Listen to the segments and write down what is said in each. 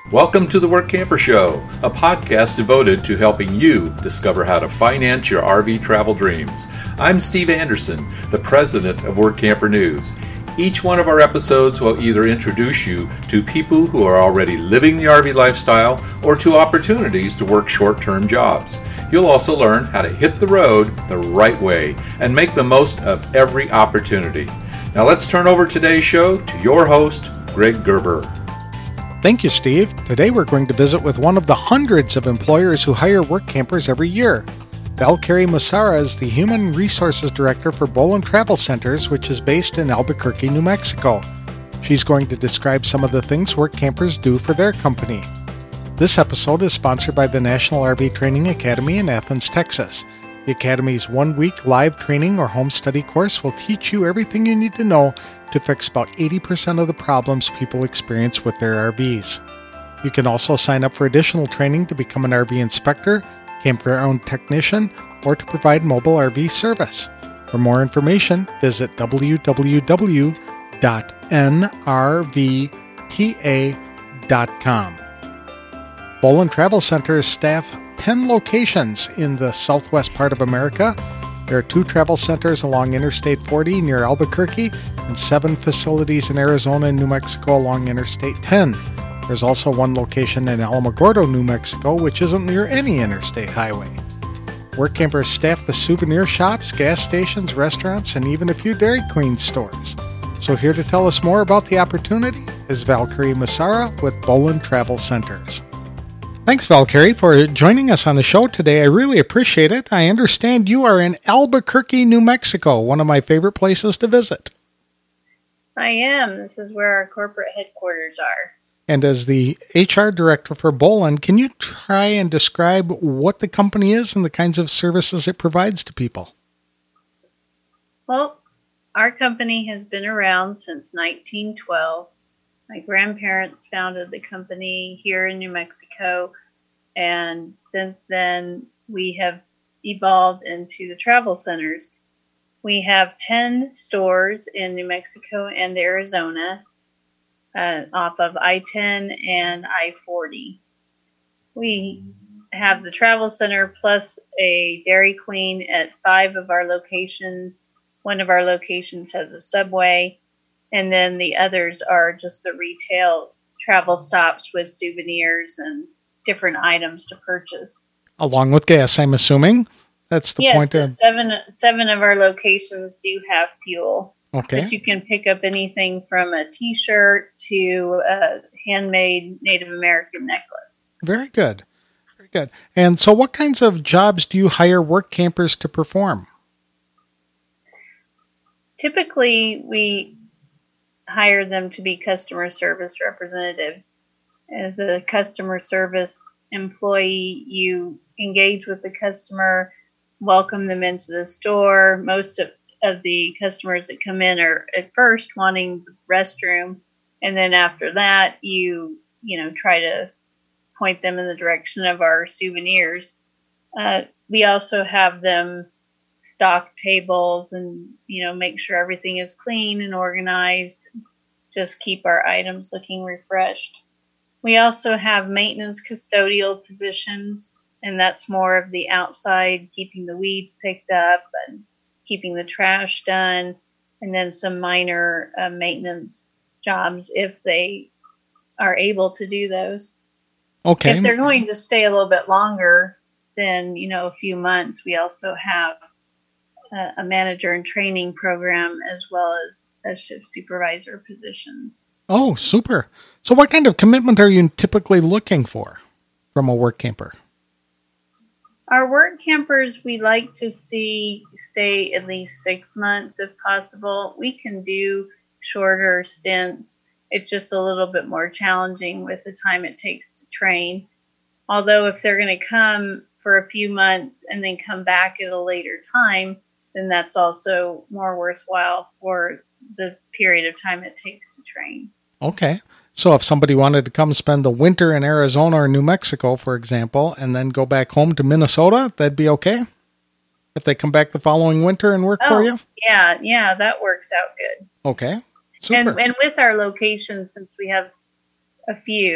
Welcome to the Work Camper Show, a podcast devoted to helping you discover how to finance your RV travel dreams. I'm Steve Anderson, the president of Work Camper News. Each one of our episodes will either introduce you to people who are already living the RV lifestyle or to opportunities to work short-term jobs. You'll also learn how to hit the road the right way and make the most of every opportunity. Now let's turn over today's show to your host, Greg Gerber. Thank you, Steve. Today we're going to visit with one of the hundreds of employers who hire work campers every year. Valkyrie Musara is the Human Resources Director for Bolin Travel Centers, which is based in Albuquerque, New Mexico. She's going to describe some of the things work campers do for their company. This episode is sponsored by the National RV Training Academy in Athens, Texas. The Academy's one-week live training or home study course will teach you everything you need to know to fix about 80% of the problems people experience with their RVs. You can also sign up for additional training to become an RV inspector, campground technician, or to provide mobile RV service. For more information, visit www.nrvta.com. Bolin Travel Centers staff 10 locations in the southwest part of America. There are 2 travel centers along Interstate 40 near Albuquerque and 7 facilities in Arizona and New Mexico along Interstate 10. There's also one location in Alamogordo, New Mexico, which isn't near any interstate highway. Work campers staff the souvenir shops, gas stations, restaurants, and even a few Dairy Queen stores. So here to tell us more about the opportunity is Valkyrie Musara with Bolin Travel Centers. Thanks, Valkyrie, for joining us on the show today. I really appreciate it. I understand you are in Albuquerque, New Mexico, one of my favorite places to visit. I am. This is where our corporate headquarters are. And as the HR director for Bolin, can you try and describe what the company is and the kinds of services it provides to people? Well, our company has been around since 1912. My grandparents founded the company here in New Mexico, and since then we have evolved into the travel centers. We have 10 stores in New Mexico and Arizona off of I-10 and I-40. We have the travel center plus a Dairy Queen at 5 of our locations. One of our locations has a Subway. And then the others are just the retail travel stops with souvenirs and different items to purchase. Along with gas, I'm assuming? That's the point. Yes, seven of our locations do have fuel. Okay. But you can pick up anything from a T-shirt to a handmade Native American necklace. Very good. Very good. And so what kinds of jobs do you hire work campers to perform? Typically, we hire them to be customer service representatives. As a customer service employee, you engage with the customer, welcome them into the store. Most of the customers that come in are at first wanting the restroom, and then after that, you try to point them in the direction of our souvenirs. We also have them stock tables and make sure everything is clean and organized, just keep our items looking refreshed. We also have maintenance custodial positions, and that's more of the outside, keeping the weeds picked up and keeping the trash done, and then some minor maintenance jobs if they are able to do those. Okay. If they're going to stay a little bit longer than a few months, we also have a manager and training program as well as shift supervisor positions. Oh, super. So what kind of commitment are you typically looking for from a work camper? Our work campers, we like to see stay at least 6 months if possible. We can do shorter stints. It's just a little bit more challenging with the time it takes to train. Although if they're going to come for a few months and then come back at a later time, then that's also more worthwhile for the period of time it takes to train. Okay. So if somebody wanted to come spend the winter in Arizona or New Mexico, for example, and then go back home to Minnesota, that'd be okay? If they come back the following winter and work for you? Yeah, that works out good. Okay. Super. And with our locations, since we have a few,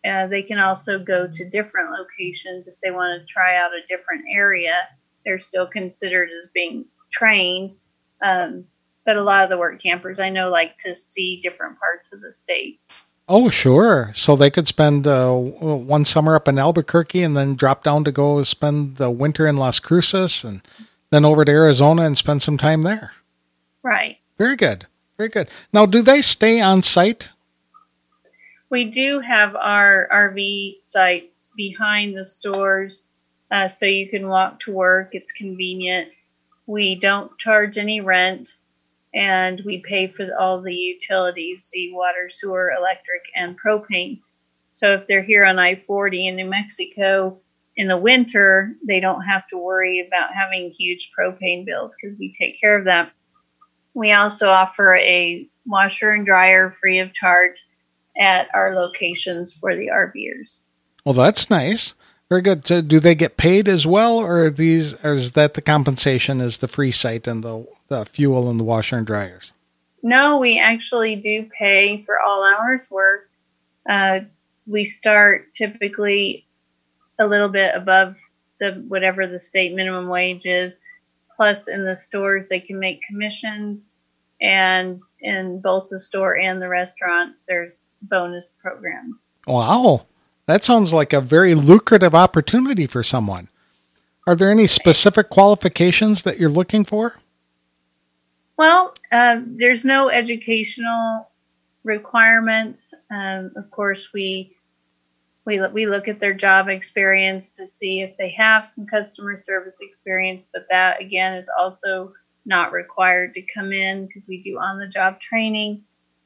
They can also go to different locations if they want to try out a different area. They're still considered as being trained. But a lot of the work campers I know like to see different parts of the states. Oh, sure. So they could spend one summer up in Albuquerque and then drop down to go spend the winter in Las Cruces and then over to Arizona and spend some time there. Right. Very good. Very good. Now, do they stay on site? We do have our RV sites behind the stores, so you can walk to work. It's convenient. We don't charge any rent, and we pay for all the utilities, the water, sewer, electric, and propane. So if they're here on I-40 in New Mexico in the winter, they don't have to worry about having huge propane bills because we take care of that. We also offer a washer and dryer free of charge at our locations for the RVers. Well, that's nice. Very good. Do they get paid as well, or is that the compensation is the free site and the fuel and the washer and dryers? No, we actually do pay for all hours worked. We start typically a little bit above whatever the state minimum wage is. Plus, in the stores, they can make commissions. And in both the store and the restaurants, there's bonus programs. Wow. That sounds like a very lucrative opportunity for someone. Are there any specific qualifications that you're looking for? Well, there's no educational requirements. Of course, we look at their job experience to see if they have some customer service experience, but that, again, is also not required to come in because we do on-the-job training.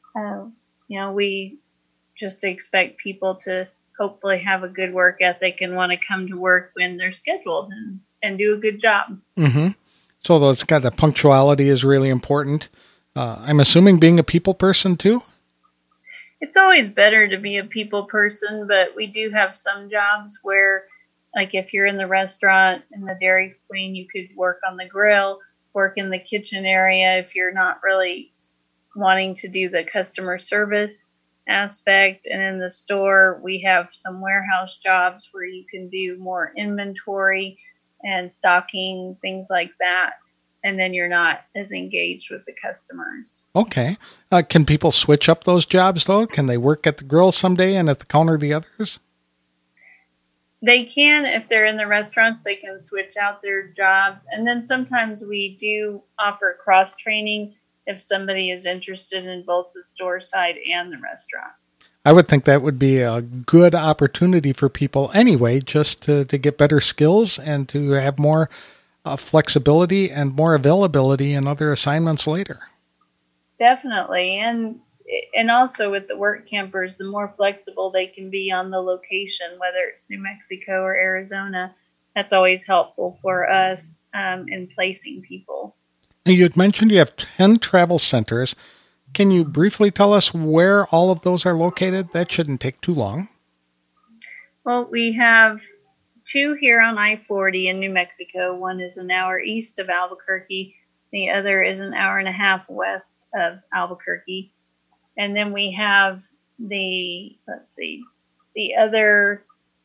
We just expect people to hopefully have a good work ethic and want to come to work when they're scheduled and do a good job. Mm-hmm. So it's got the punctuality is really important. I'm assuming being a people person too? It's always better to be a people person, but we do have some jobs where, like if you're in the restaurant in the Dairy Queen, you could work on the grill, work in the kitchen area if you're not really wanting to do the customer service aspect. And in the store, we have some warehouse jobs where you can do more inventory and stocking, things like that. And then you're not as engaged with the customers. Okay. Can people switch up those jobs, though? Can they work at the grill someday and at the counter the others? They can. If they're in the restaurants, they can switch out their jobs. And then sometimes we do offer cross-training if somebody is interested in both the store side and the restaurant. I would think that would be a good opportunity for people anyway, just to get better skills and to have more flexibility and more availability in other assignments later. Definitely. And also with the work campers, the more flexible they can be on the location, whether it's New Mexico or Arizona, that's always helpful for us in placing people. You had mentioned you have 10 travel centers. Can you briefly tell us where all of those are located? That shouldn't take too long. Well, we have 2 here on I-40 in New Mexico. One is an hour east of Albuquerque. The other is an hour and a half west of Albuquerque. And then we have the other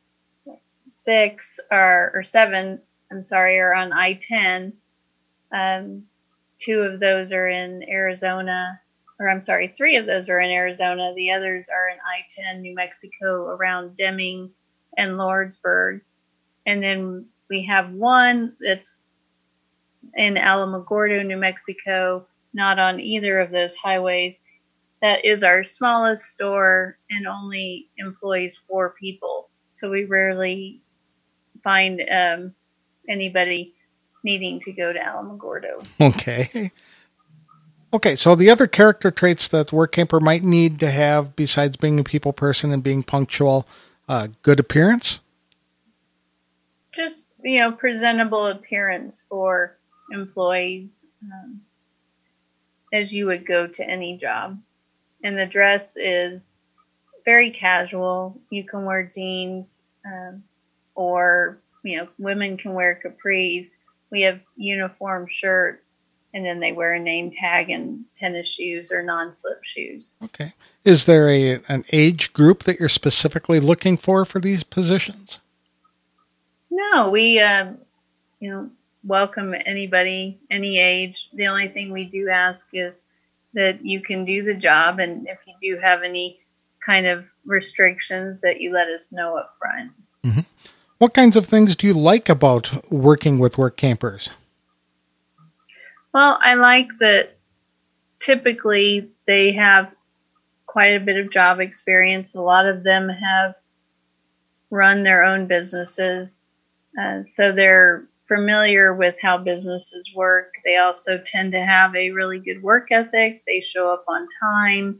7, are on I-10. 2 of those are in Arizona, 3 of those are in Arizona. The others are in I-10, New Mexico, around Deming and Lordsburg. And then we have one that's in Alamogordo, New Mexico, not on either of those highways. That is our smallest store and only employs 4 people. So we rarely find anybody needing to go to Alamogordo. Okay, so the other character traits that work camper might need to have besides being a people person and being punctual, good appearance? Just, presentable appearance for employees as you would go to any job. And the dress is very casual. You can wear jeans or, women can wear capris. We have uniform shirts. and then they wear a name tag and tennis shoes or non-slip shoes. Okay. Is there an age group that you're specifically looking for these positions? No, we welcome anybody, any age. The only thing we do ask is that you can do the job, and if you do have any kind of restrictions, that you let us know up front. Mm-hmm. What kinds of things do you like about working with work campers? Well, I like that typically they have quite a bit of job experience. A lot of them have run their own businesses, so they're familiar with how businesses work. They also tend to have a really good work ethic. They show up on time,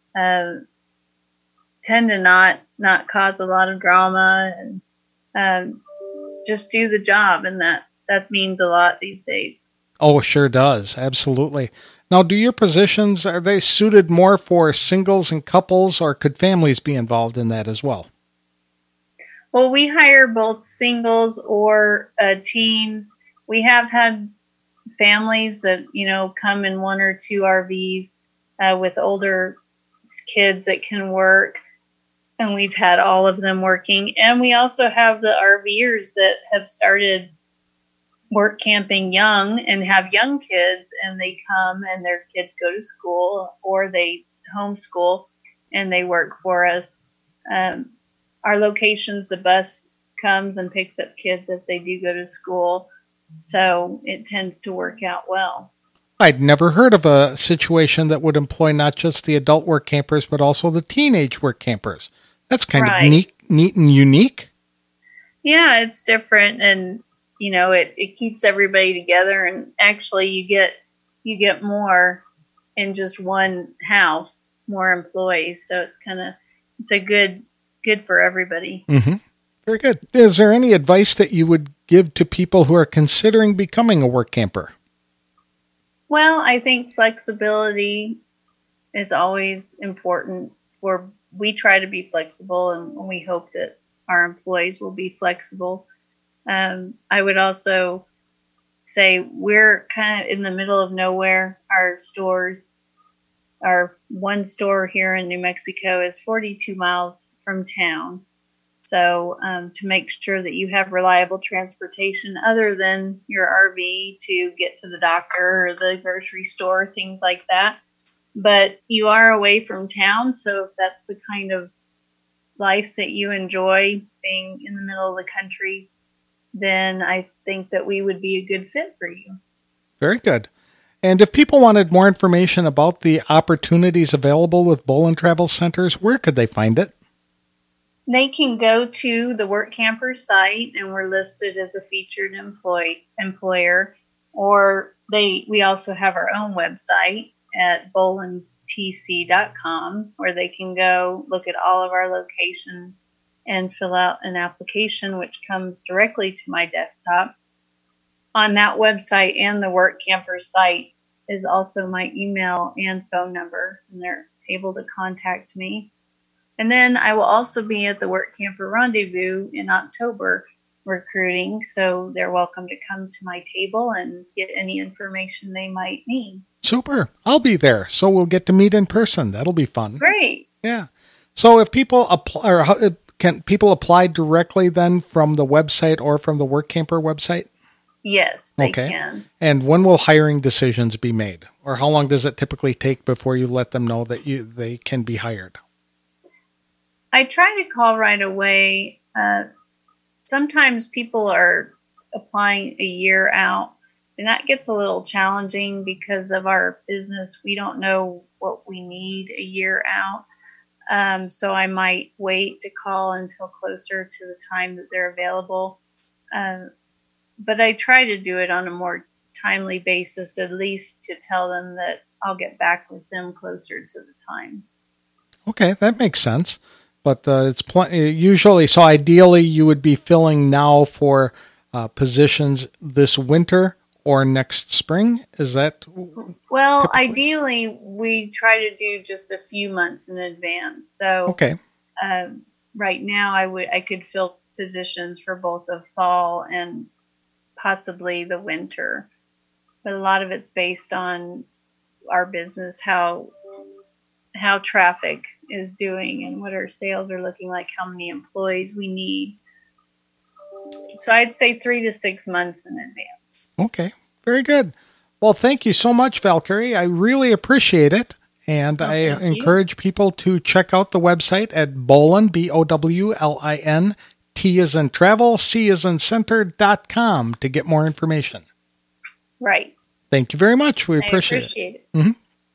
tend to not cause a lot of drama, and just do the job, and that means a lot these days. Oh, it sure does. Absolutely. Now, do your positions, are they suited more for singles and couples, or could families be involved in that as well? Well, we hire both singles or teams. We have had families that, come in 1 or 2 RVs with older kids that can work, and we've had all of them working. And we also have the RVers that have started work camping young and have young kids, and they come and their kids go to school or they homeschool and they work for us. Our locations, the bus comes and picks up kids if they do go to school, so it tends to work out well. I'd never heard of a situation that would employ not just the adult work campers, but also the teenage work campers. That's kind of neat and unique. Yeah, it's different, and it keeps everybody together, and actually you get more in just one house, more employees, so it's a good for everybody. Mm-hmm. Very good. Is there any advice that you would give to people who are considering becoming a work camper? Well, I think flexibility is always important. We try to be flexible, and we hope that our employees will be flexible. I would also say we're kind of in the middle of nowhere. Our one store here in New Mexico is 42 miles from town. So to make sure that you have reliable transportation other than your RV to get to the doctor or the grocery store, things like that. But you are away from town, so if that's the kind of life that you enjoy, being in the middle of the country, then I think that we would be a good fit for you. Very good. And if people wanted more information about the opportunities available with Bolin Travel Centers, where could they find it? They can go to the Work Camper site, and we're listed as a featured employer. Or we also have our own website at bolintc.com, where they can go look at all of our locations and fill out an application, which comes directly to my desktop. On that website and the Work Camper site is also my email and phone number, and they're able to contact me. And then I will also be at the Work Camper Rendezvous in October recruiting, so they're welcome to come to my table and get any information they might need. Super. I'll be there, so we'll get to meet in person. That'll be fun. Great. Yeah. So if people apply, can people apply directly then from the website or from the Work Camper website? Yes, they can. And when will hiring decisions be made? Or how long does it typically take before you let them know that they can be hired? I try to call right away. Sometimes people are applying a year out, and that gets a little challenging because of our business. We don't know what we need a year out. So I might wait to call until closer to the time that they're available. But I try to do it on a more timely basis, at least to tell them that I'll get back with them closer to the time. Okay, that makes sense. But it's usually, so ideally you would be filling now for positions this winter or next spring? Is that well, typically? Ideally, we try to do just a few months in advance. So okay. Right now I could fill positions for both the fall and possibly the winter. but a lot of it's based on our business, how traffic is doing and what our sales are looking like, how many employees we need. So I'd say 3 to 6 months in advance. Okay, very good. Well, thank you so much, Valkyrie. I really appreciate it. And I encourage people to check out the website at Bowlin, Bowlin, T as in travel, C as in center.com to get more information. Right. Thank you very much. We appreciate it. Mm-hmm.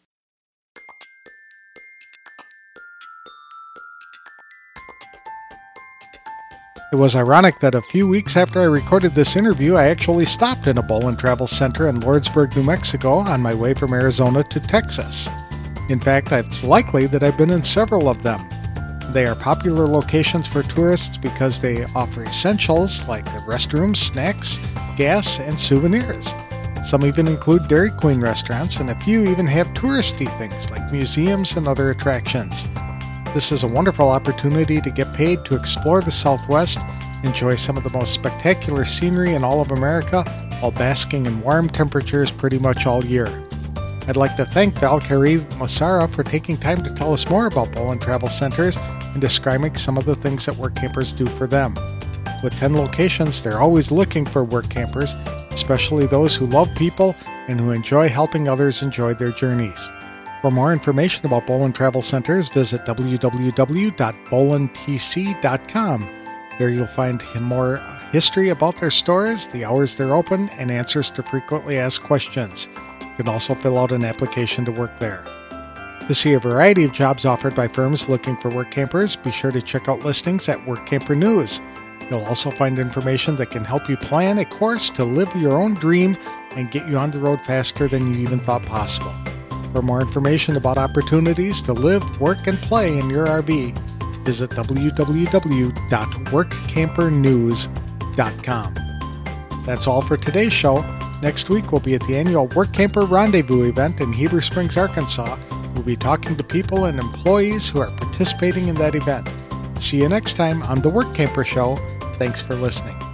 It was ironic that a few weeks after I recorded this interview, I actually stopped in a Bowlin Travel Center in Lordsburg, New Mexico on my way from Arizona to Texas. In fact, it's likely that I've been in several of them. They are popular locations for tourists because they offer essentials like the restrooms, snacks, gas, and souvenirs. Some even include Dairy Queen restaurants, and a few even have touristy things like museums and other attractions. This is a wonderful opportunity to get paid to explore the Southwest, enjoy some of the most spectacular scenery in all of America, while basking in warm temperatures pretty much all year. I'd like to thank Valkyrie Mossara for taking time to tell us more about Bowlin Travel Centers and describing some of the things that work campers do for them. With 10 locations, they're always looking for work campers, especially those who love people and who enjoy helping others enjoy their journeys. For more information about Bowlin Travel Centers, visit www.bowlintc.com. There you'll find more history about their stores, the hours they're open, and answers to frequently asked questions. You can also fill out an application to work there. To see a variety of jobs offered by firms looking for work campers, be sure to check out listings at Work Camper News. You'll also find information that can help you plan a course to live your own dream and get you on the road faster than you even thought possible. For more information about opportunities to live, work, and play in your RV, visit www.workcampernews.com. That's all for today's show. Next week, we'll be at the annual Work Camper Rendezvous event in Heber Springs, Arkansas. We'll be talking to people and employees who are participating in that event. See you next time on The Work Camper Show. Thanks for listening.